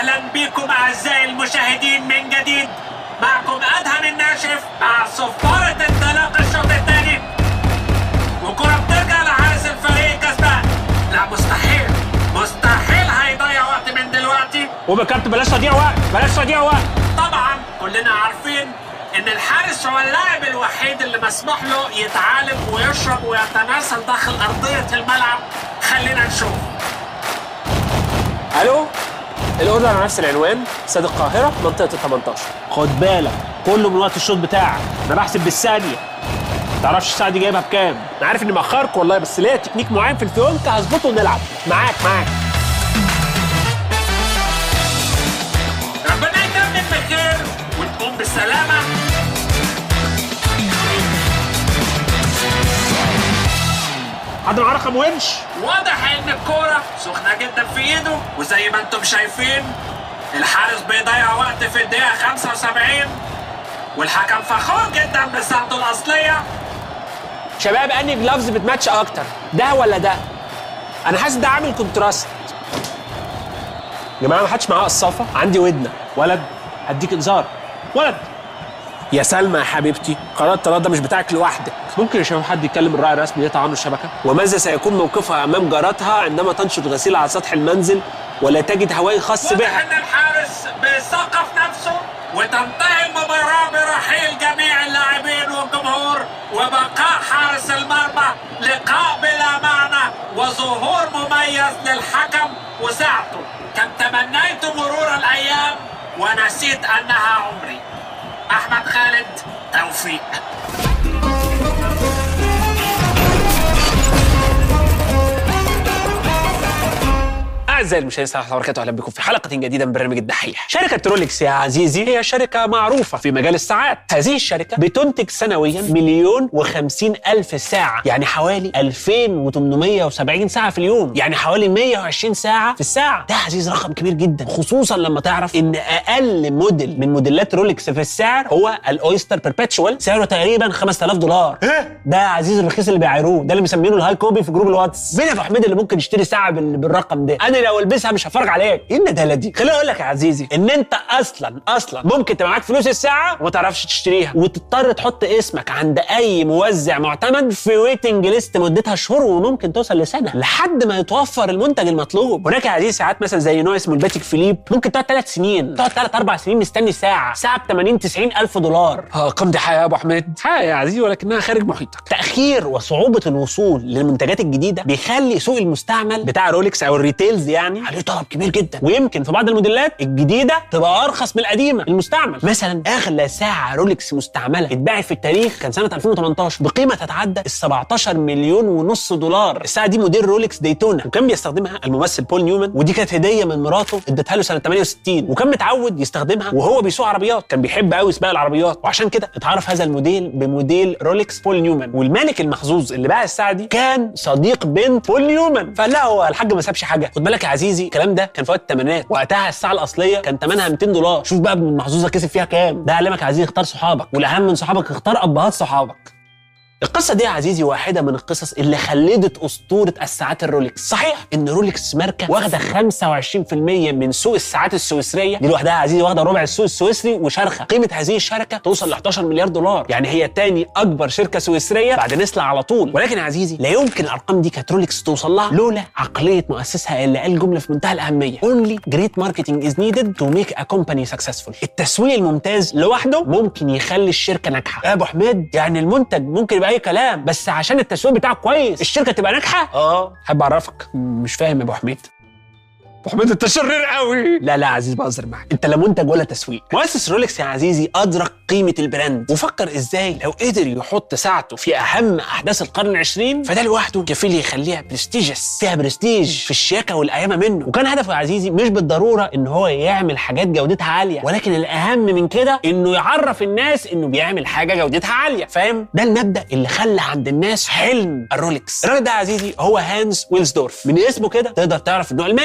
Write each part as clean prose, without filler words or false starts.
وسهلا بكم أعزائي المشاهدين من جديد. معكم أدهم الناشف مع صفارة انطلاق الشوط الثاني، وكرة بترجع لحارس الفريق كسبان. لا مستحيل هيضيع وقت من دلوقتي. وبكابتن بلاش تضييع وقت. طبعا كلنا عارفين ان الحارس هو اللاعب الوحيد اللي مسموح له يتعالج ويشرب ويتناسل داخل أرضية الملعب. خلينا نشوف. الو، الاوردر على نفس العنوان، استاد القاهره، منطقه ال 18. خد بالك كله من وقت الشوط بتاعك، انا بحسب بالثانيه. متعرفش الساعه دي جايبها بكام؟ انا عارف اني مأخرك والله، بس ليا تكنيك معين في الفيونكه هظبطه ونلعب. معاك ربنا يتمم بخير وتقوم بالسلامه. حد معاه رقم ونش؟ واضح ان الكوره سخنه جدا في ايده، وزي ما انتم شايفين الحارس بيضيع وقت في الدقيقه 75، والحكم فخور جدا بساعته الاصليه. شباب انهي جلافز بتماتش اكتر، ده ولا ده؟ انا حاسس ده عامل كونتراست. يا جماعه ما حدش معاه قصافه، عندي ودنه. ولد هديك انذار. ولد. يا سلمى يا حبيبتي، قرار الطلاق ده مش بتاعك لوحدك. ممكن يا شباب حد يكلم الراعي الرسمي يقطع عنه الشبكه؟ وماذا سيكون موقفها امام جارتها عندما تنشر غسيل على سطح المنزل ولا تجد هوائي خاص بها؟ واضح ان الحارس بيثقف نفسه، وتنتهي المباراه برحيل جميع اللاعبين والجمهور، وبقاء حارس المرمى لقاء بلا معنى وظهور مميز للحكم وساعته. كم تمنيت مرور الايام ونسيت انها عمري. احمد خالد، توفيق. أعزائي المشاهدين، السلام عليكم ورحمة الله وبركاته، أهلا بكم في حلقة جديدة من برنامج الدحيح. شركة رولكس يا عزيزي هي شركة معروفة في مجال الساعات. هذه الشركة بتنتج سنويا 1,050,000 ساعة، يعني حوالي 2,870 ساعة في اليوم، يعني حوالي 120 ساعة في الساعة. ده يا عزيز رقم كبير جدا، خصوصا لما تعرف إن أقل موديل من موديلات رولكس في السعر هو الأويستر بيربيتشوال، سعره تقريبا $5,000. ده يا عزيز الرخيص اللي بيعايروه، ده اللي مسمينه الهاي كوبي في جروب الواتس. مين يا ابو حميد اللي ممكن يشتري ساعة بالرقم ده؟ أنا لو البسها مش هفرج عليك. ايه الندالة دي؟ خليني اقول لك يا عزيزي ان انت اصلا ممكن تبقى معاك فلوس الساعه وما تعرفش تشتريها، وتضطر تحط اسمك عند اي موزع معتمد في ويتنج ليست مدتها شهور وممكن توصل لسنه لحد ما يتوفر المنتج المطلوب. هناك يا عزيزي ساعات مثلا زي نوع اسمه الباتيك فيليب ممكن تقعد 3 سنين، تقعد 3-4 سنين مستني ساعه ب 80-90 الف دولار. ارقام دي حقيقه يا ابو حميد، حقيقه يا عزيزي، ولكنها خارج محيطك. تاخير وصعوبه الوصول للمنتجات الجديده بيخلي سوق المستعمل بتاع رولكس او الريتيلز يعني عليه طلب كبير جدا، ويمكن في بعض الموديلات الجديده تبقى ارخص من القديمه المستعمل. مثلا اغلى ساعه رولكس مستعمله اتباعت في التاريخ كان سنه 2018 بقيمه تتعدى $17.5 مليون. الساعه دي موديل رولكس دايتونا، وكان بيستخدمها الممثل بول نيومان، ودي كانت هديه من مراته ادتها له سنه 68، وكان متعود يستخدمها وهو بيسوق عربيات، كان بيحب قوي سباق العربيات، وعشان كده اتعرف هذا الموديل بموديل رولكس بول نيومان. والمالك المحظوظ اللي باع الساعه دي كان صديق بنت بول نيومان، فقال لا هو الحاج ما سابش حاجه. خد بالك يا عزيزي الكلام ده كان في وقت الثمانينات، وقتها الساعه الاصليه كان ثمنها $200. شوف بقى ابن المحظوظه كسب فيها كام. ده علمك يا عزيزي اختار صحابك، والاهم من صحابك اختار ابهات صحابك. القصة دي يا عزيزي واحدة من القصص اللي خلدت أسطورة الساعات الرولكس. صحيح إن رولكس ماركة واخدة 25% من سوق الساعات السويسرية، دي لوحدها يا عزيزي واخدة ربع السوق السويسري وشارخة. قيمة هذه الشركة توصل ل $11 مليار، يعني هي تاني أكبر شركة سويسرية بعد نسلة على طول. ولكن يا عزيزي لا يمكن الأرقام دي كانت رولكس توصل لها لولا عقلية مؤسسها اللي قال جملة في منتهى الأهمية: Only great marketing is needed to make a company successful. التسويق الممتاز لوحده ممكن يخلي الشركة ناجحة. يا أبو حميد يعني المنتج ممكن يبقى أي كلام، بس عشان التسويق بتاعك كويس الشركه تبقى ناجحه. حابب اعرفك، مش فاهم يا ابو حميد. ابو حميد انت شرير قوي. لا عزيز بهزر معاك، انت لا منتج ولا تسويق. مؤسس رولكس يا عزيزي ادرك قيمه البراند، وفكر ازاي لو قدر يحط ساعته في اهم احداث القرن العشرين فده لوحده كفيل يخليها برستيجس، فيها برستيج في الشياكه والقيامه منه. وكان هدفه يا عزيزي مش بالضروره ان هو يعمل حاجات جودتها عاليه، ولكن الاهم من كده انه يعرف الناس انه بيعمل حاجه جودتها عاليه. فاهم؟ ده المبدا اللي خلى عند الناس حلم الرولكس. الراجل ده يا عزيزي هو هانز ويلسدورف، من اسمه كده تقدر تعرف انه الماني. اتولد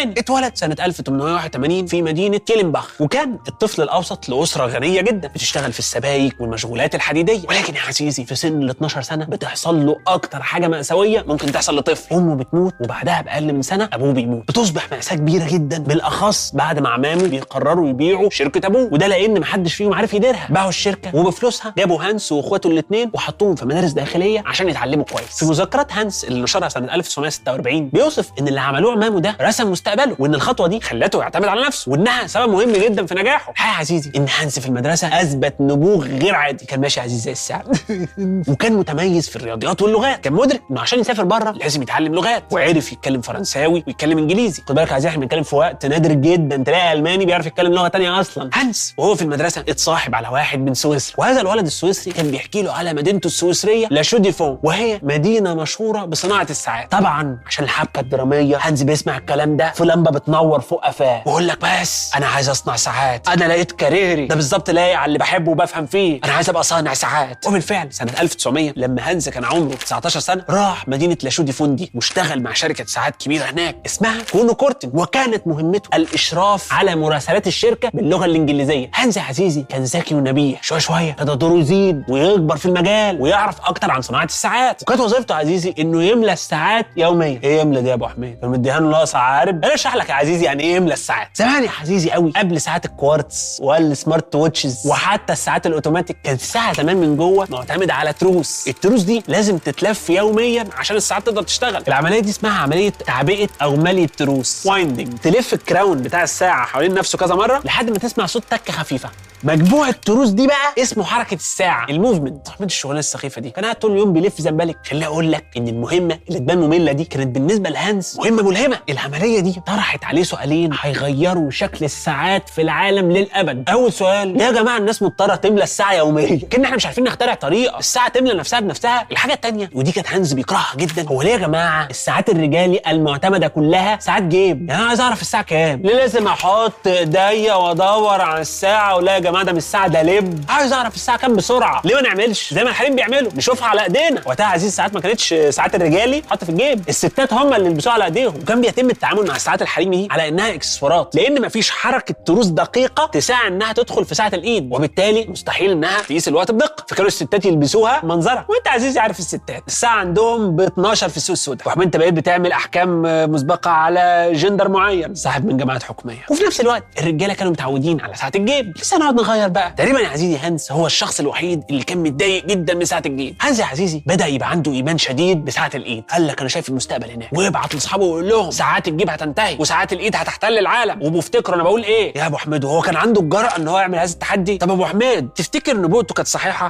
اتولد سنه 1881 في مدينه كيلنباخ، وكان الطفل الاوسط لاسره غنيه جدا بتشتغل في السبايك والمشغولات الحديديه. ولكن يا عزيزي في سن ال 12 سنه بتحصل له اكتر حاجه مأساويه ممكن تحصل لطفل. امه بتموت، وبعدها باقل من سنه ابوه بيموت. بتصبح مأساة كبيره جدا، بالاخص بعد ما عمامه بيقرروا يبيعوا شركه ابوه، وده لان محدش فيهم عارف يديرها. باعوا الشركه وبفلوسها جابوا هانس واخواته الاثنين وحطوهم في مدارس داخليه عشان يتعلموا كويس. في مذكرات هانس اللي نشرها سنه 1946 بيوصف ان اللي عملوه عمامه ده رسم مستقبله، وان الخطوه دي خلته يعتمد على نفسه، وانها سبب مهم جدا في نجاحه. الحقيقه يا عزيزي ان هانس في المدرسه اثبت نبوغ غير عادي، كان ماشي عزيزي زي السعد وكان متميز في الرياضيات واللغات. كان مدرك انه عشان يسافر بره لازم يتعلم لغات، وعرف يتكلم فرنساوي ويتكلم انجليزي. خد بالك يا عزيزي احنا بنتكلم في وقت نادر جدا تلاقي الماني بيعرف يتكلم لغه ثانيه اصلا. هانس وهو في المدرسه اتصاحب على واحد من سويسرا، وهذا الولد السويسري كان بيحكي له على مدينته السويسريه لا شو دي فون، وهي مدينه مشهوره بصناعه الساعات. طبعا عشان الحبكه الدراميه هانز بيسمع الكلام ده في لمبه بتنور فوق قفاه، ويقول لك بس انا عايز اصنع ساعات، انا لقيت كاريري ده بالظبط لايق على اللي بحبه وبفهم فيه، انا عايز ابقى صانع ساعات. وبالفعل سنه 1900 لما هانز كان عمره 19 سنه راح مدينه لا شو دي فون دي واشتغل مع شركه ساعات كبيره هناك اسمها كونو كورتن، وكانت مهمته الاشراف على مراسلات الشركه باللغه الانجليزيه. هانز يا عزيزي كان ذكي ونبيه، شويه شويه كده دوره يزيد ويكبر في المجال ويعرف اكتر عن صناعه الساعات. وكانت وظيفته يا عزيزي انه يملى الساعات يوميا. ايه يملى دي يا ابو حميد؟ كان مديها له ناقص عارب. انا اشرح لك يا عزيزي يعني ايه يملى الساعات. زمان يا عزيزي قوي قبل ساعات الكوارتز والسمارت ووتشز وحتى الساعات الاوتوماتيك كانت الساعه زمان من جوه معتمده على تروس. التروس دي لازم تتلف يوميا عشان الساعات تقدر تشتغل. العمليه دي اسمها عمليه تعبئه او ملي التروس، وايندنج. تلف الكراون بتاع الساعه حوالين نفسه كذا مره لحد ما تسمع صوت تكه خفيفه. مجموع التروس دي بقى اسمه حركه الساعه، الموفمنت. من الشغلانه السخيفه دي كان قاعد طول اليوم بيلف زنبلك. خليني اقول لك ان المهمه اللي تبان ممله دي كانت بالنسبه لهانز مهمه ملهمه. العمليه دي طرحت عليه سؤالين هيغيروا شكل الساعات في العالم للابد. اول سؤال، يا جماعه الناس مضطره تملى الساعه يوميا، كنا احنا مش عارفين نخترع طريقه الساعه تملى نفسها بنفسها. الحاجه الثانيه ودي كانت هانز بيكرهها جدا، هو ليه يا جماعه الساعات الرجالي المعتمده كلها ساعات جيب؟ يعني انا عايز اعرف الساعه كام، ليه لازم احط ايديا وادور على الساعه؟ ولا يا جماعه ده مش الساعه ده لب، عايز اعرف الساعه كام بسرعه. ليه ما نعملش زي ما الحريم بيعملوا نشوفها على ايدينا؟ وقتها عزيز الساعات ما كانتش ساعات الرجالي حاطه في الجيب، الستات هم اللي يلبسوها على ايديهم. وكان بيتم التعامل مع الساعات الحريمي دي على انها اكسسوارات، لان ما فيش حركه تروس دقيقه تساعد انها تدخل في ساعه الايد، وبالتالي مستحيل انها تقيس الوقت بدقه. فكانوا الستات يلبسوها منظره. وانت عزيزي عارف الستات الساعه عندهم ب 12 في السوق السوداء، وحب انت بقيت بتعمل احكام مسبقه على جندر معين صاحب من جماعات حكوميه. وفي نفس الوقت الرجاله كانوا متعودين على ساعه الجيب. لسه نقعد نغير بقى. تقريبا يا عزيزي هانز هو الشخص الوحيد اللي كان متضايق جدا من ساعه الجيب. هانز يا عزيزي بدا يبقى عنده ايمان شديد بساعه الايد. قال لك انا شايف المستقبل هناك، ويبعت لاصحابه ويقول لهم ساعات الجيب هتنتهي وساعات الايد هتحتل العالم. وبفتكروا انا بقول ايه يا ابو حميد، وهو كان عنده الجرأه ان هو يعمل هذا التحدي. طب ابو حميد تفتكر نبوته كانت صحيحه؟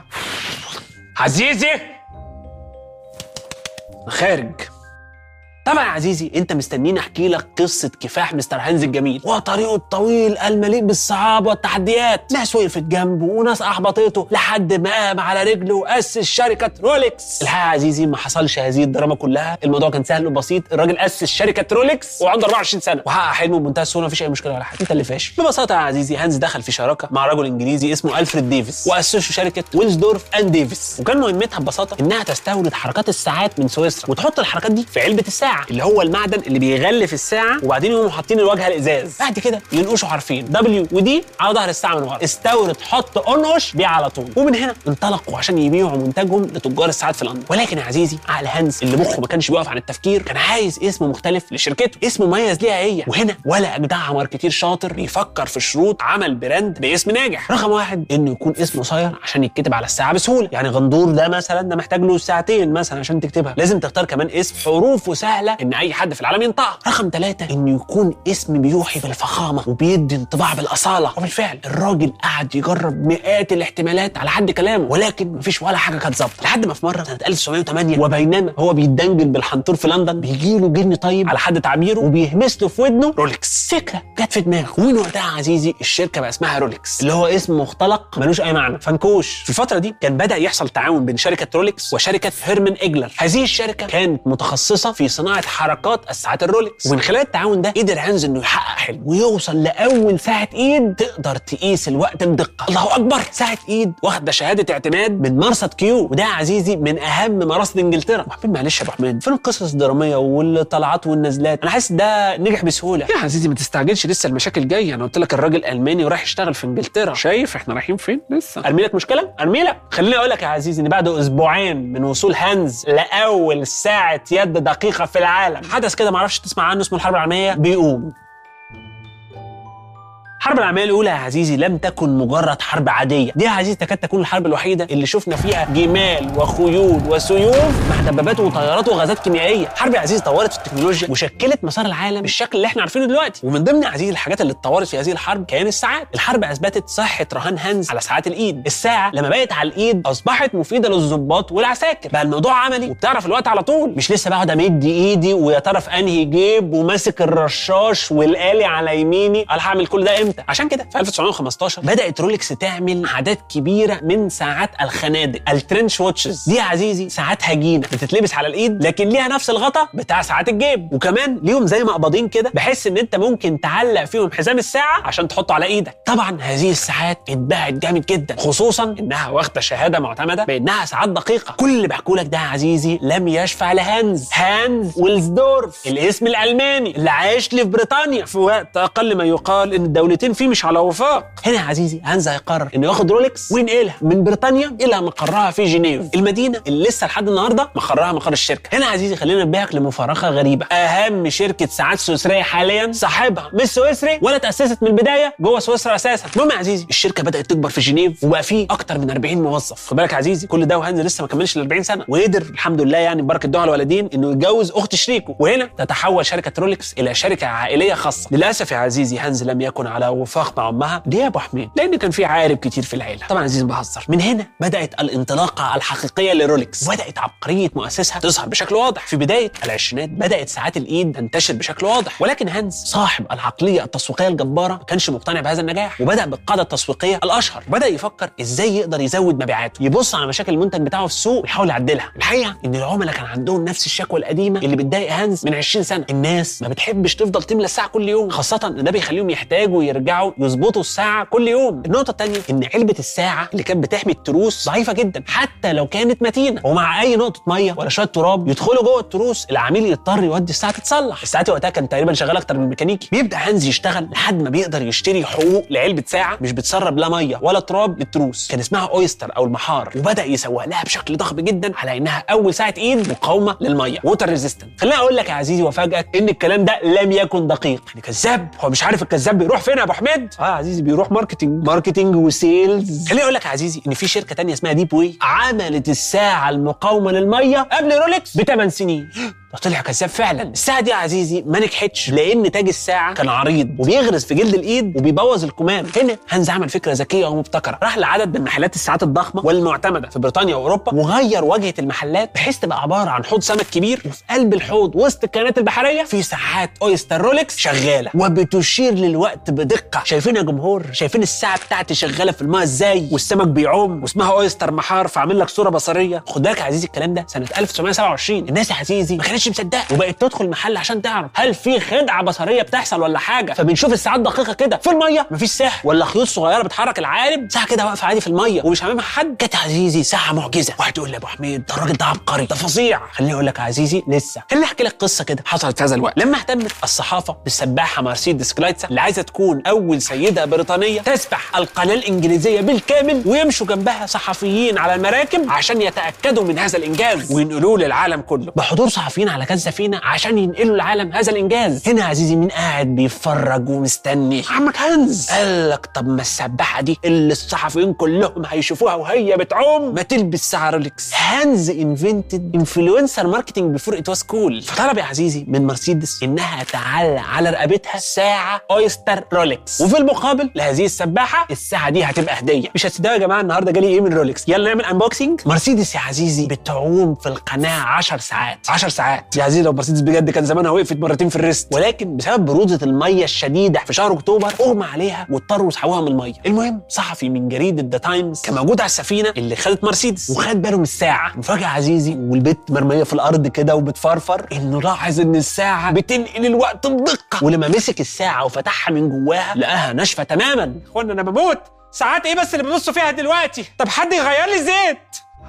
عزيزي خارج. طبعا يا عزيزي انت مستنيني احكي لك قصه كفاح مستر هانز الجميل وطريقه الطويل المليء بالصعاب والتحديات. ناس وقفت جنبه وناس احبطته لحد ما قام على رجله واسس شركه رولكس. الحقيقه يا عزيزي ما حصلش هذه الدراما كلها، الموضوع كان سهل وبسيط. الراجل اسس شركه رولكس وعنده 24 سنه وحقق حلمه بمنتهى السهوله، مفيش اي مشكله ولا حاجه. انت اللي فاشل. ببساطه يا عزيزي هانز دخل في شراكه مع رجل انجليزي اسمه ألفريد ديفيس، واسسوا شركه ويلزدورف اند ديفيس. وكان مهمتها ببساطه انها تستورد حركات الساعات من سويسرا وتحط الحركات دي في علبه الساعه اللي هو المعدن اللي بيغلف الساعه، وبعدين يقوموا حاطين الواجهه الازاز. بعد كده ينقشوا حرفين دبليو ودي على ظهر الساعه من ورا، استورد حط انقش بيه على طول. ومن هنا انطلقوا عشان يبيعوا منتجهم لتجار الساعات في لندن. ولكن يا عزيزي عقل هانز اللي مخه ما كانش بيقف عن التفكير كان عايز اسم مختلف لشركته، اسم مميز ليها هي. وهنا ولا اجدعها ماركتير شاطر بيفكر في شروط عمل براند باسم ناجح. رقم واحد انه يكون اسمه قصير عشان يتكتب على الساعه بسهوله، يعني غندور ده مثلا ده محتاج له ساعتين مثلا عشان تكتبها. لازم تختار كمان اسم حروفه سهله ان اي حد في العالم ينطقها. رقم 3 انه يكون اسم بيوحي بالفخامه وبيدي انطباع بالاصاله. وبالفعل الراجل قعد يجرب مئات الاحتمالات على حد كلامه، ولكن مفيش ولا حاجه كانت ظابطه. لحد ما في مره سنه 1908 وبينما هو بيتدنجل بالحنطور في لندن بيجي له جن طيب على حد تعبيره وبيهمس له في ودنه رولكس. فكره جت في دماغه، ومن وقتها عزيزي الشركه بقى اسمها رولكس اللي هو اسم مختلق ملوش اي معنى فنكوش. في الفتره دي كان بدا يحصل تعاون بين شركه رولكس وشركه هيرمان إيجلر. هذه الشركه كانت متخصصه في صناعه صناعه حركات الساعات الرولكس. ومن خلال التعاون ده قدر هانز انه يحقق حلم ويوصل لاول ساعه ايد تقدر تقيس الوقت بدقه. الله اكبر، ساعه ايد واخده شهاده اعتماد من مرصد كيو، وده يا عزيزي من اهم مراصد انجلترا. ابو حميد معلش يا ابو حميد، فين القصص الدراميه والطلعات والنزلات؟ انا حاسس ده نجح بسهوله. يا عزيزي ما تستعجلش، لسه المشاكل جايه. انا قلت لك الراجل الماني ورايح يشتغل في انجلترا، شايف احنا رايحين فين لسه. ارمي لك مشكله، ارمي لك. خليني اقول لك يا عزيزي ان بعد اسبوعين من وصول هانز لاول ساعه يد دقيقه في العالم، حدث كده ما اعرفش تسمع عنه اسمه الحرب العالميه بيقوم. الحرب العالميه الاولى يا عزيزي لم تكن مجرد حرب عاديه، دي يا عزيزي تكاد تكون الحرب الوحيده اللي شفنا فيها جمال وخيول وسيوف مع دبابات وطيارات وغازات كيميائيه. الحرب يا عزيزي طورت في التكنولوجيا وشكلت مسار العالم بالشكل اللي احنا عارفينه دلوقتي. ومن ضمن يا عزيزي الحاجات اللي اتطورت في هذه الحرب كان الساعات. الحرب اثبتت صحه رهان هانز على ساعات الايد. الساعه لما بقت على الايد اصبحت مفيده للضباط والعساكر، بقى الموضوع عملي وبتعرف الوقت على طول، مش لسه بقعد امد ايدي ويا ترى في انهي جيب وماسك الرشاش والآلي على يميني، انا هعمل كل ده امتى؟ عشان كده في 1915 بدأت رولكس تعمل عدد كبيرة من ساعات الخنادق، الترنش واتشز. دي يا عزيزي ساعات هجينة بتتلبس على الايد لكن ليها نفس الغطا بتاع ساعات الجيب، وكمان ليهم زي مقبضين كده بحيث ان انت ممكن تعلق فيهم حزام الساعة عشان تحطه على ايدك. طبعا هذه الساعات اتباعت جامد جدا، خصوصا انها واخدة شهادة معتمدة بانها ساعات دقيقة. كل اللي بحكوا لك ده يا عزيزي لم يشفع لهانز ويلزدورف، الاسم الالماني اللي عايش لي في بريطانيا في وقت اقل ما يقال ان الدولتين فيه مش على وفاق. هنا يا عزيزي هانز هيقرر انه ياخد رولكس وينقلها من بريطانيا الى مقرها في جنيف، المدينه اللي لسه لحد النهارده مقرها مقر الشركه. هنا يا عزيزي خلينا ننبهك لمفارقه غريبه، اهم شركه ساعات سويسريه حاليا صاحبها مش سويسري ولا تاسست من البدايه جوه سويسرا اساسا. المهم يا عزيزي الشركه بدات تكبر في جنيف وبقى فيه اكتر من 40 موظف. خد بالك يا عزيزي كل ده وهانز لسه ما كملش ال 40 سنه، وقدر الحمد لله يعني ببركه دعاء الوالدين انه يتجوز اخت شريكه، وهنا تتحول شركه رولكس الى شركه عائليه خاصه. للاسف يا عزيزي هانز لم يكن على وفاق مع امها، ليه يا ابو حميد؟ لان كان في عارب كتير في العيله. طبعا عزيزي بهزر. من هنا بدات الانطلاقه الحقيقيه لرولكس، وبدات عبقريه مؤسسها تظهر بشكل واضح. في بدايه العشرينات بدات ساعات الايد تنتشر بشكل واضح، ولكن هانز صاحب العقليه التسويقيه الجباره ما كانش مقتنع بهذا النجاح، وبدا بالقاعده التسويقيه الاشهر، وبدا يفكر ازاي يقدر يزود مبيعاته، يبص على مشاكل المنتج بتاعه في السوق ويحاول يعدلها. الحقيقه ان العملاء كان عندهم نفس الشكوى القديمه اللي بتضايق هانز من 20 سنه، الناس ما بتحبش تفضل تملى الساعه كل يوم، خاصه ان ده بيخليهم يحتاجوا يرجعوا يظبطوا الساعه كل يوم. النقطه الثانيه ان علبه الساعه اللي كانت بتحمي التروس ضعيفه جدا حتى لو كانت متينه، ومع اي نقطه ميه ولا شويه تراب يدخلوا جوه التروس العميل يضطر يودي الساعه تتصلح. الساعات وقتها كانت تقريبا شغاله اكتر من الميكانيكي. بيبدا هانز يشتغل لحد ما بيقدر يشتري حقوق لعلبه ساعه مش بتسرب لا ميه ولا تراب للتروس، كان اسمها اويستر او المحار، وبدا يسوق لها بشكل ضخم جدا على انها اول ساعه ايد مقاومه للميه، ووتر ريزيستنت. خليني اقول لك يا عزيزي وافاجئك ان الكلام ده لم يكن دقيق، يعني كذاب. هو مش عارف الكذاب بيروح فين يا ابو حميد؟ يا عزيزي بيروح ماركتنج وسيلز. خليني اقول لك يا عزيزي ان في شركه ثانيه اسمها ديب واي عملت الساعه المقاومه للميه قبل رولكس ب8 سنين. طلع كذاب فعلا. الساعه دي يا عزيزي ما نجحتش لان تاج الساعه كان عريض وبيغرز في جلد الايد وبيبوظ الكمام. هنا هانز عمل فكره ذكيه ومبتكره، راح لعدد من محلات الساعات الضخمه والمعتمده في بريطانيا واوروبا وغير واجهه المحلات بحيث تبقى عباره عن حوض سمك كبير، وفي قلب الحوض وسط الكائنات البحريه في ساعات اويستر رولكس شغاله وبتشير للوقت بدقه. شايفين يا جمهور؟ شايفين الساعه بتاعتي شغاله في الماء ازاي والسمك بيعوم واسمها اويستر محار، فعامل لك صوره بصريه. خد بالك يا عزيزي الكلام ده سنه 1927. الناس يا عزيزي ما كانتش مصدقه وبقت تدخل محل عشان تعرف هل في خدعه بصريه بتحصل ولا حاجه. فبنشوف الساعات دقيقه كده في الميه مفيش سحر ولا خيوط صغيره بتحرك العالم، ساعه كده واقفه عادي في الميه ومش هاممها حد. كانت يا عزيزي ساعه معجزه. واحد يقول لي يا ابو حميد ده الراجل ده عبقري، ده فظيع. خليني اقول لك يا عزيزي لسه. خليني احكي لك قصه كده حصلت في هذا الوقت لما اهتمت الصحافه بالسباحه مرسيدس كلايتسا اللي عايزه تكون اول سيده بريطانيه تسبح القناه الانجليزيه بالكامل، ويمشوا جنبها صحفيين على المراكب عشان يتاكدوا من هذا الانجاز وينقلوه للعالم كله، بحضور صحفيين على كذا سفينه عشان ينقلوا العالم هذا الانجاز. هنا يا عزيزي مين قاعد بيتفرج ومستني؟ عمك هانز. قال لك طب ما السباحه دي اللي الصحفيين كلهم هيشوفوها وهي بتعوم ما تلبس ساعه رولكس. هانز انفنتد انفلونسر ماركتنج بيفور ات واز كول، فطلب يا عزيزي من مرسيدس انها تعلق على رقبتها ساعه اويستر رولكس، وفي المقابل لهذه السباحه الساعه دي هتبقى هديه. مش هتصدقوا يا جماعه النهارده جالي ايه من رولكس؟ يلا نعمل انبوكسنج. مرسيدس يا عزيزي بتعوم في القناه 10 ساعات ساعات. يا عزيزي لو مرسيدس بجد كان زمانها وقفت مرتين في الريست، ولكن بسبب برودة المية الشديدة في شهر اكتوبر اغمى عليها واضطروا يسحبوها من المية. المهم صحفي من جريدة ذا تايمز كان موجود على السفينة اللي خدت مرسيدس وخد باله من الساعة. مفاجأة عزيزي والبت مرمية في الارض كده وبتفرفر انه لاحظ ان الساعة بتنقل الوقت بدقة، ولما مسك الساعة وفتحها من جواها لقاها ناشفة تماما. اخوانا انا بموت، ساعات ايه بس اللي ببصوا فيها دلوقتي؟ طب حد يغير لي زيت.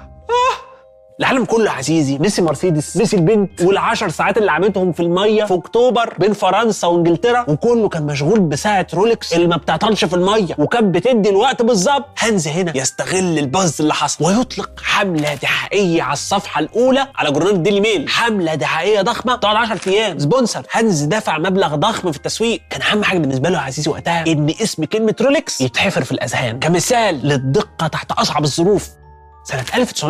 العالم كله عزيزي نسي مرسيدس، نسي البنت وال10 ساعات اللي عملتهم في الميه في اكتوبر بين فرنسا وانجلترا، وكله كان مشغول بساعه رولكس اللي ما بتعطلش في الميه وكانت بتدي الوقت بالظبط. هانز هنا يستغل الباز اللي حصل ويطلق حمله دعائيه على الصفحه الاولى على جورنال الديلي ميل، حمله دعائيه ضخمه تقعد 10 ايام. سبونسر هانز دفع مبلغ ضخم في التسويق. كان اهم حاجه بالنسبه له عزيزي وقتها ان اسم كلمه رولكس يتحفر في الاذهان كمثال للدقه تحت اصعب الظروف. سنة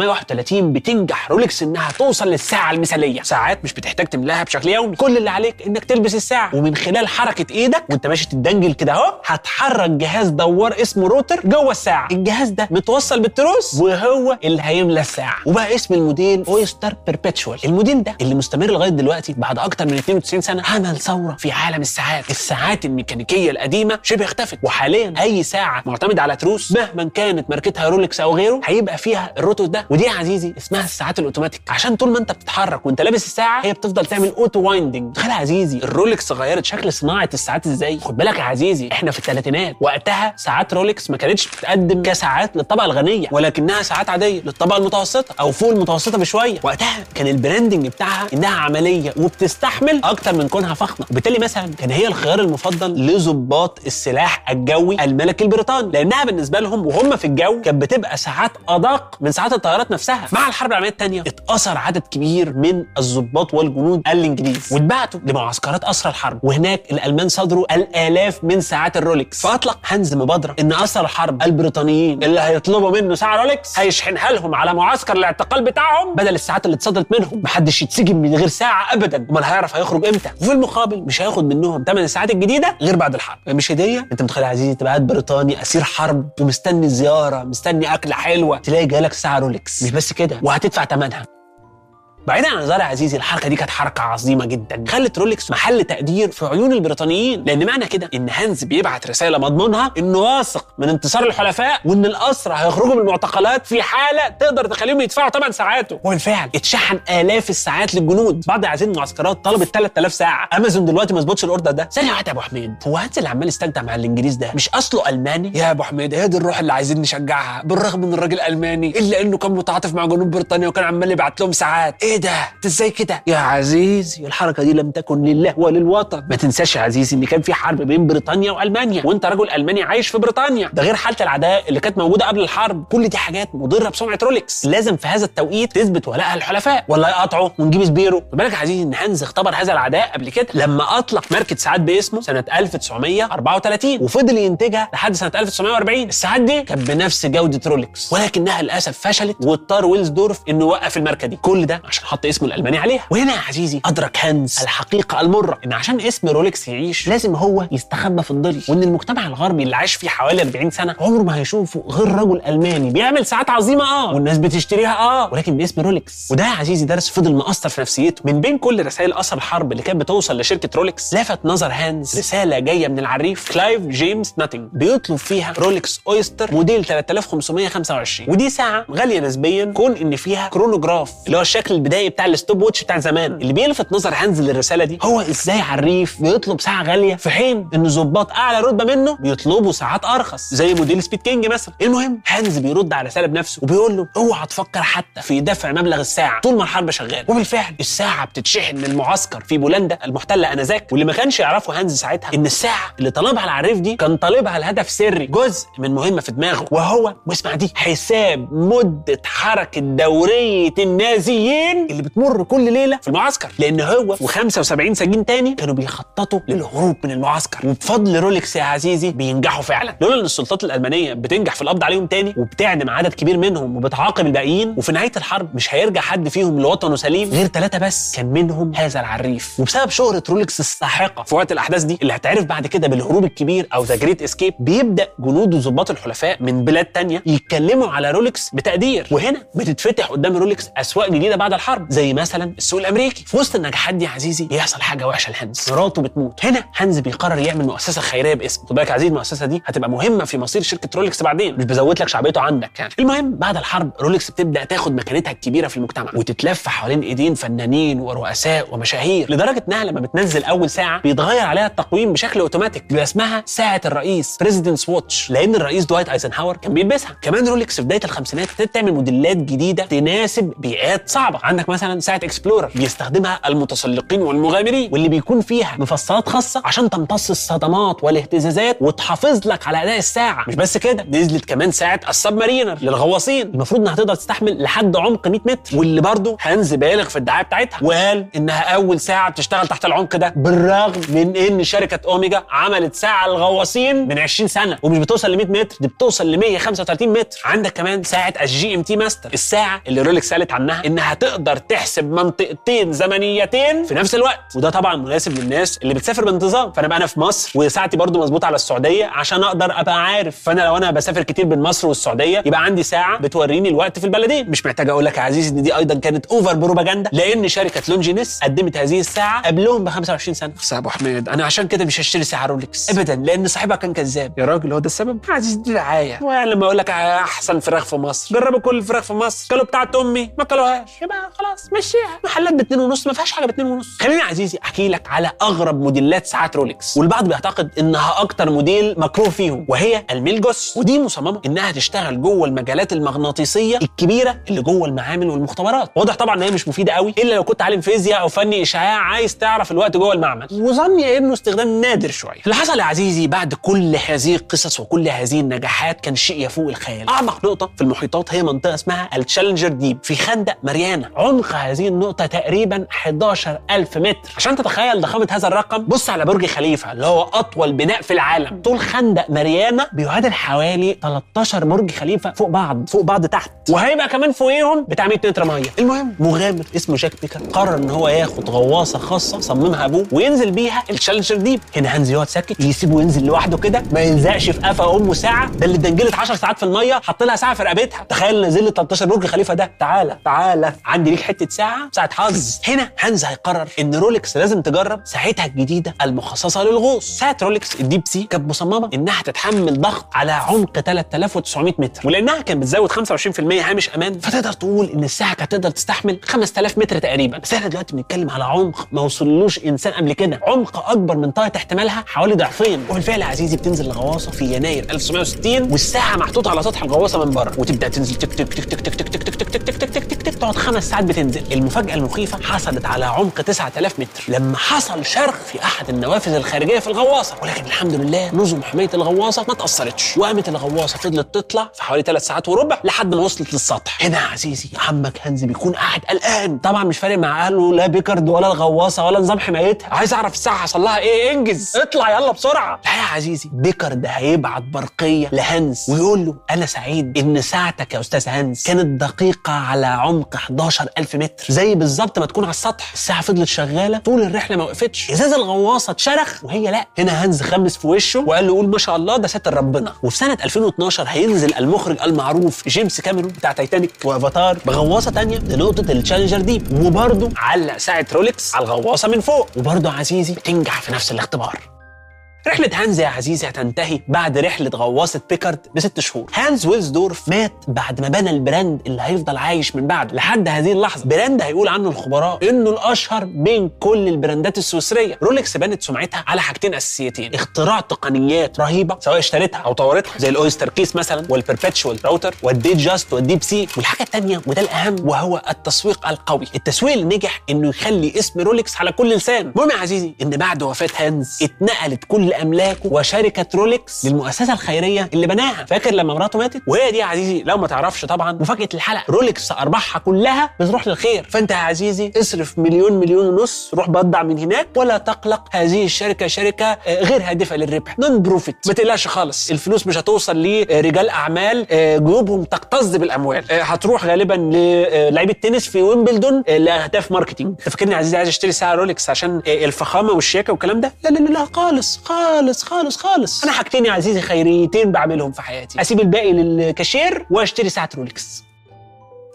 1931 بتنجح رولكس انها توصل للساعة المثالية، ساعات مش بتحتاج تملاها بشكل يومي، كل اللي عليك انك تلبس الساعة ومن خلال حركة ايدك وانت ماشي تدنجل كده اهو هتحرك جهاز دوار اسمه روتر جوه الساعة. الجهاز ده متوصل بالتروس وهو اللي هيملى الساعة، وبقى اسم الموديل اويستر بيربيتشوال. الموديل ده اللي مستمر لغاية دلوقتي بعد اكتر من 92 سنة عمل ثورة في عالم الساعات. الساعات الميكانيكية القديمة شبه اختفت، وحاليا اي ساعة معتمدة على تروس مهما كانت ماركتها رولكس او غيره هيبقى فيها الروتور ده. ودي يا عزيزي اسمها الساعات الاوتوماتيك، عشان طول ما انت بتتحرك وانت لابس الساعه هي بتفضل تعمل اوتو وايندنج. تخيل يا عزيزي الرولكس غيرت شكل صناعه الساعات ازاي. خد بالك يا عزيزي احنا في الثلاثينات، وقتها ساعات رولكس ما كانتش بتقدم كساعات للطبقه الغنيه ولكنها ساعات عاديه للطبقه المتوسطه او فوق المتوسطه بشويه. وقتها كان البراندنج بتاعها انها عمليه وبتستحمل اكتر من كونها فخمه، وبالتالي مثلا كان هي الخيار المفضل لضباط السلاح الجوي الملكي البريطاني، لانها بالنسبه لهم وهم في الجو كانت بتبقى ساعات ادق من ساعات الطيارات نفسها. مع الحرب العالميه الثانيه اتأثر عدد كبير من الضباط والجنود الانجليز واتبعتوا لمعسكرات اسرى الحرب، وهناك الالمان صدروا الالاف من ساعات الرولكس. فاطلق هانز مبادره ان اسرى الحرب البريطانيين اللي هيطلبوا منه ساعه رولكس هيشحنها لهم على معسكر الاعتقال بتاعهم بدل الساعات اللي اتصدرت منهم. محدش يتسجن من غير ساعه ابدا، امال هيعرف هيخرج امتى؟ وفي المقابل مش هياخد منهم ثمن الساعات الجديده غير بعد الحرب. مش هديه. انت متخيل يا عزيزي تبقى قاعد بريطاني اسير حرب ومستني زياره، مستني اكله حلوه، تلاقي جالك ساعه رولكس. مش بس كده وهتدفع ثمنها. بعيدا عن النظر يا عزيزي الحركه دي كانت حركه عظيمه جدا، خلت رولكس محل تقدير في عيون البريطانيين، لان معنى كده ان هانز بيبعت رساله مضمونها انه واثق من انتصار الحلفاء وان الاسرى هيخرجوا من المعتقلات في حاله تقدر تخليهم يدفعوا 8 ساعاته. وبالفعل اتشحن الاف الساعات للجنود. بعض عايزين المعسكرات طلبت 3000 ساعه. امازون دلوقتي ما ظبطش الاوردر ده. ثانيه واحده يا ابو حميد، هو هانز اللي عمال يستجدع مع الانجليز ده مش اصله الماني؟ يا ابو حميد هي دي الروح اللي عايزين نشجعها، بالرغم ان الراجل الماني الا انه كان متعاطف مع جنوب بريطانيا وكان عمال يبعت لهم ساعات. ايه ده؟ ازاي كده يا عزيزي؟ الحركه دي لم تكن لله وللوطن. ما تنساش يا عزيزي ان كان في حرب بين بريطانيا والمانيا، وانت رجل الماني عايش في بريطانيا، ده غير حاله العداء اللي كانت موجوده قبل الحرب. كل دي حاجات مضره بسمعه رولكس، لازم في هذا التوقيت تثبت ولائها الحلفاء ولا يقطعوا ونجيب سبيرو. خد بالك يا عزيزي ان هانز اختبر هذا العداء قبل كده لما اطلق ماركه ساعات باسمه سنه 1934 وفضل ينتجها لحد سنه 1940. الساعات دي كانت بنفس جوده رولكس، ولكنها للاسف فشلت واضطر ويلزدورف انه يوقف الماركه دي. كل ده عشان حط اسمه الالماني عليها. وهنا يا عزيزي ادرك هانز الحقيقه المره ان عشان اسم رولكس يعيش لازم هو يستخبى في الظل، وان المجتمع الغربي اللي عاش فيه حوالي 40 سنه عمره ما هيشوفه غير رجل الماني بيعمل ساعات عظيمه والناس بتشتريها ولكن باسم رولكس. وده يا عزيزي درس فضل مأثر في نفسيته. من بين كل رسائل اثر الحرب اللي كانت بتوصل لشركه رولكس لفت نظر هانز رساله جايه من العريف كلايف جيمس ناتينج بيطلب فيها رولكس اويستر موديل 3525، ودي ساعه غاليه نسبيا كون ان فيها كرونوجراف اللي هو الشكل البدائي بتاع الستوب ووتش بتاع زمان. اللي بيلفت نظر هانز للرساله دي هو ازاي عريف بيطلب ساعه غاليه في حين ان ضباط اعلى رتبه منه بيطلبوا ساعات ارخص زي موديل سبيد كينج مثلا. المهم هانز بيرد على الرساله بنفسه وبيقول له اوعى تفكر حتى في دفع مبلغ الساعه طول ما الحرب شغاله. وبالفعل الساعه بتتشحن من المعسكر في بولندا المحتله انذاك، واللي ما كانش يعرفه هانز ساعتها ان الساعه اللي طلبها العريف دي كان طالبها لهدف سري، جزء من مهمه في دماغه، وهو واسمع دي حساب مده حركه دوريه النازيين اللي بتمر كل ليله في المعسكر، لان هو و75 سجين تاني كانوا بيخططوا للهروب من المعسكر. وبفضل رولكس يا عزيزي بينجحوا فعلا، لولا ان السلطات الالمانيه بتنجح في القبض عليهم تاني وبتعدم عدد كبير منهم وبتعاقب الباقيين، وفي نهايه الحرب مش هيرجع حد فيهم لوطنه سليم غير 3 بس، كان منهم هذا العريف. وبسبب شهره رولكس الساحقه في وقت الاحداث دي اللي هتعرف بعد كده بالهروب الكبير او ذا جريت اسكيب، بيبدا جنود وضباط الحلفاء من بلاد تانيه يتكلموا على رولكس بتقدير، وهنا بتتفتح قدام رولكس اسواق جديده بعد الحرب الحرب، زي مثلا السوق الامريكي. في وسط النجاحات دي يا عزيزي بيحصل حاجه وحشه لهانز، مراته بتموت. هنا هانز بيقرر يعمل مؤسسه خيريه باسمه. خد بالك يا عزيزي المؤسسه دي هتبقى مهمه في مصير شركه رولكس بعدين، مش بزود لك شعبيته عندك يعني. المهم بعد الحرب رولكس بتبدا تاخد مكانتها الكبيره في المجتمع وتتلف حوالين ايدين فنانين ورؤساء ومشاهير، لدرجه انها لما بتنزل اول ساعه بيتغير عليها التقويم بشكل اوتوماتيك، بيبقى اسمها ساعه الرئيس بريزيدنتس واتش، لان الرئيس دوايت ايزنهاور كان بيلبسها. كمان رولكس في بدايه الخمسينات ابتدت تعمل موديلات جديده تناسب بيئات صعبه. عندك مثلا ساعه اكسبلورر بيستخدمها المتسلقين والمغامرين، واللي بيكون فيها مفصلات خاصه عشان تمتص الصدمات والاهتزازات وتحافظ لك على اداء الساعه. مش بس كده، نزلت كمان ساعه السبمارينر للغواصين، المفروض انها تقدر تستحمل لحد عمق 100 متر، واللي برضه هانز بالغ في الدعايه بتاعتها وقال انها اول ساعه بتشتغل تحت العمق ده، بالرغم من ان شركه اوميجا عملت ساعه للغواصين من 20 سنه ومش بتوصل ل 100 متر، دي بتوصل ل 135 متر. عندك كمان ساعه الجي ام تي ماستر، الساعه اللي رولكس قالت عنها انها تقدر تحسب منطقتين زمنيتين في نفس الوقت، وده طبعا مناسب للناس اللي بتسافر بانتظام. فانا بقى انا في مصر وساعتي برضو مظبوطه على السعوديه عشان اقدر ابقى عارف. فانا لو انا بسافر كتير بين مصر والسعوديه يبقى عندي ساعه بتوريني الوقت في البلدين. مش محتاج اقول لك يا عزيزي ان دي ايضا كانت اوفر بروباجندا، لان شركه لونجينيس قدمت هذه الساعه قبلهم ب 25 سنه. بس يا ابو حميد انا عشان كده مش هشتري ساعه رولكس ابدا، لان صاحبها كان كذاب. يا راجل هو ده السبب؟ عزيزي دي دعايه. ولما اقول لك احسن فراخ في مصر، جربوا كل الفراخ في مصر، كلوا بتاعت امي ما كلوهاش، يبقى خلاص مشيها. محلات ب 2.5 ما فيهاش حاجه ب 2.5. خليني يا عزيزي احكي لك على اغرب موديلات ساعات رولكس، والبعض بيعتقد انها اكتر موديل مكروه فيهم، وهي الميلجوس. ودي مصممه انها تشتغل جوه المجالات المغناطيسيه الكبيره اللي جوه المعامل والمختبرات. واضح طبعا ان هي مش مفيده قوي الا لو كنت عالم فيزياء او فني اشعاع عايز تعرف الوقت جوه المعمل، وظني انه استخدام نادر شويه. اللي حصل يا عزيزي بعد كل هذه القصص وكل هذه النجاحات كان شيء يفوق الخيال. اعمق نقطه في المحيطات هي منطقه اسمها التشالنجر ديب في خندق ماريانا. عمق هذه النقطه تقريبا 11000 متر. عشان تتخيل ضخامه هذا الرقم بص على برج خليفه اللي هو اطول بناء في العالم. طول خندق ماريانا بيعادل حوالي 13 برج خليفه فوق بعض تحت، وهيبقى كمان فوقيهم بتاع 100 متر ميه. المهم مغامر اسمه جاك بيكر قرر ان هو ياخد غواصه خاصه صممها ابوه وينزل بيها التشالنجر ديب. هنا هانز يقعد ساكت، يسيبه ينزل لوحده كده ما يلزقش في قفا امه ساعه. ده اللي اتدنجلت 10 ساعات في الميه حط لها ساعه في رقبتها. تخيل نزل لي 13 برج خليفه ده. تعالى عندي ليك حته ساعه حظ. هنا هانز هيقرر ان رولكس لازم تجرب ساعتها الجديده المخصصه للغوص. ساعه رولكس الديب سي كانت مصممه انها تتحمل ضغط على عمق 3900 متر، ولانها كانت بتزود 25% هامش امان فتقدر تقول ان الساعه كانت تقدر تستحمل 5000 متر تقريبا. بس احنا دلوقتي بنتكلم على عمق ما وصلوش انسان قبل كده، عمق اكبر من طاقه احتمالها حوالي ضعفين. وبالفعل يا عزيزي بتنزل الغواصه في يناير 1960 والساعه محطوطه على سطح الغواصه من بره، وتبدا تنزل تك تك تك تك تك تك تك تك تك تك تك تك تك تك تقعد 5 ساعات بتنزل. المفاجاه المخيفه حصلت على عمق 9000 متر لما حصل شرخ في احد النوافذ الخارجيه في الغواصه، ولكن الحمد لله نظم حمايه الغواصه ما تاثرتش، وقامت الغواصه فضلت تطلع في حوالي 3 ساعات وربع لحد ما وصلت للسطح. هنا يا عزيزي عمك هانز بيكون قاعد قلقان، طبعا مش فارق مع اهله لا بيكارد ولا الغواصه ولا نظام حمايتها، عايز اعرف الساعه حصل لها ايه، انجز اطلع يلا بسرعه. لا يا عزيزي بيكارد هيبعت برقيه لهانز ويقول له انا سعيد ان ساعتك يا استاذ هانز كانت دقيقه على عمق 11000 متر، زي بالظبط ما تكون على السطح. الساعه فضلت شغاله طول الرحله ما وقفتش، ازاز الغواصه اتشرخ وهي لا. هنا هانز خمس في وشه وقال له قول ما شاء الله ده ستر ربنا. وفي سنه 2012 هينزل المخرج المعروف جيمس كاميرون بتاع تايتانيك وافاتار بغواصه تانية لنقطه التشالنجر ديب، وبرضه علق ساعه رولكس على الغواصه من فوق، وبرضه عزيزي بتنجح في نفس الاختبار. رحلة هانز يا عزيزي هتنتهي بعد رحلة غواصة بيكارد ب6 شهور. هانز ويلزدورف مات بعد ما بنى البراند اللي هيفضل عايش من بعده لحد هذه اللحظة، براند هيقول عنه الخبراء انه الاشهر بين كل البراندات السويسرية. رولكس بنت سمعتها على حاجتين اساسيتين: اختراع تقنيات رهيبة سواء اشتريتها او طورتها زي الاويستر كيس مثلا والبربتشوال راوتر والدي جاست والديب سي، والحاجة الثانية وده الاهم وهو التسويق القوي. التسويق اللي نجح انه يخلي اسم رولكس على كل لسان. المهم يا عزيزي ان بعد وفاة هانز اتنقلت كل املاكه وشركه رولكس للمؤسسه الخيريه اللي بناها. فاكر لما مراته ماتت؟ وهي دي يا عزيزي لو ما تعرفش طبعا مفاجاه الحلقه، رولكس ارباحها كلها بتروح للخير. فانت يا عزيزي اصرف مليون ونص، روح بدع من هناك ولا تقلق، هذه الشركه شركه غير هادفه للربح، نون بروفيت، ما تقلقش خالص. الفلوس مش هتوصل لرجال اعمال جيوبهم تكتظ بالاموال، هتروح غالبا للاعيبه التنس في ويمبلدون لاهداف ماركتنج. انت فاكرني يا عزيزي عايز اشتري ساعه رولكس عشان الفخامه والشياكه والكلام ده؟ لا لا لا خالص خالص خالص خالص. انا حاجتين يا عزيزي خيريتين بعملهم في حياتي: اسيب الباقي للكاشير واشتري ساعه رولكس.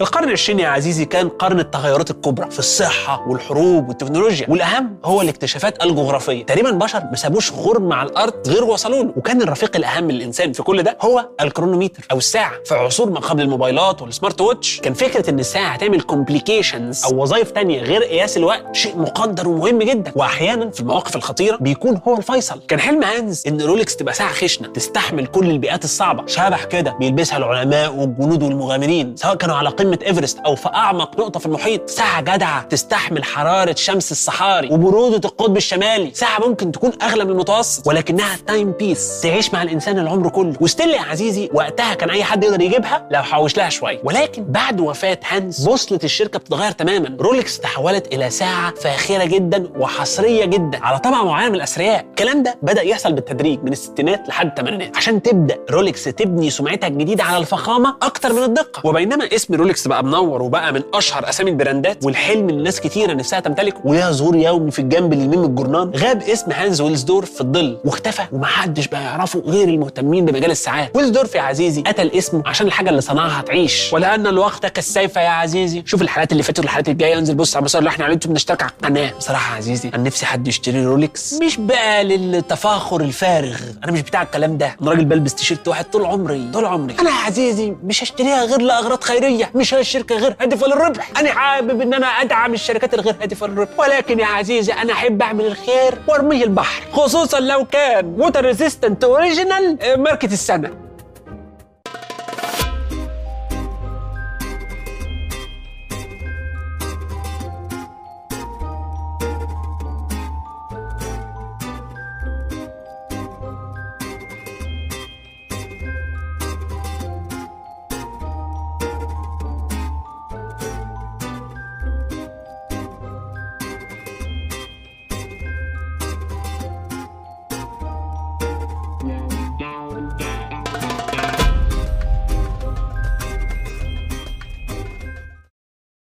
القرن العشرين يا عزيزي كان قرن التغيرات الكبرى في الصحه والحروب والتكنولوجيا، والاهم هو الاكتشافات الجغرافيه. تقريبا البشر ما سابوش غرم على الارض غير وصلوا له، وكان الرفيق الاهم للانسان في كل ده هو الكرونومتر او الساعه. في عصور ما قبل الموبايلات والسمارت ووتش كان فكره ان الساعه هتعمل كومبليكيشنز او وظائف تانية غير قياس الوقت شيء مقدر ومهم جدا، واحيانا في المواقف الخطيره بيكون هو الفيصل. كان حلم هانز ان رولكس تبقى ساعه خشنه تستحمل كل البيئات الصعبه، شبح كده بيلبسها العلماء والجنود والمغامرين سواء كانوا على قمه ايفرست او في اعمق نقطه في المحيط، ساعه جدعه تستحمل حراره شمس الصحاري وبروده القطب الشمالي، ساعه ممكن تكون اغلى من المتوسط ولكنها تايم بيس تعيش مع الانسان العمر كله. وستيل يا عزيزي وقتها كان اي حد يقدر يجيبها لو حوش لها شويه، ولكن بعد وفاه هانز بوصله الشركه بتتغير تماما. رولكس تحولت الى ساعه فاخره جدا وحصريه جدا على طبقه معينه من الاثرياء. الكلام ده بدا يحصل بالتدريج من الستينات لحد الثمانينات عشان تبدا رولكس تبني سمعتها الجديده على الفخامه اكتر من الدقه. وبينما اسم رولكس بقى منور وبقى من اشهر اسامي البراندات والحلم اللي ناس كتيره نفسها تمتلكه وليها ظهور يومي في الجنب اليمين من الجورنال، غاب اسم هانز ويلزدورف في الظل واختفى ومحدش بقى يعرفه غير المهتمين بمجال الساعات. ويلزدورف يا عزيزي قتل اسمه عشان الحاجه اللي صنعها هتعيش، ولان الوقت كالسيف يا عزيزي. شوف الحلقات اللي فاتت والحلقات الجايه، انزل بص على المسار اللي احنا عليه بنشترك على القناه. بصراحه يا عزيزي انا نفسي حد يشتري رولكس، مش بقى للتفاخر الفارغ، انا مش بتاع الكلام ده. انا راجل بلبس تيشيرت واحد طول عمري. انا يا عزيزي مش هشتريها غير لاغراض خيريه، مش الشركه غير هادفه للربح. انا حابب ان انا ادعم الشركات الغير هادفه للربح، ولكن يا عزيزي انا احب اعمل الخير وارميه البحر، خصوصا لو كان ووتر ريزيستنت اوريجينال ماركه السنه.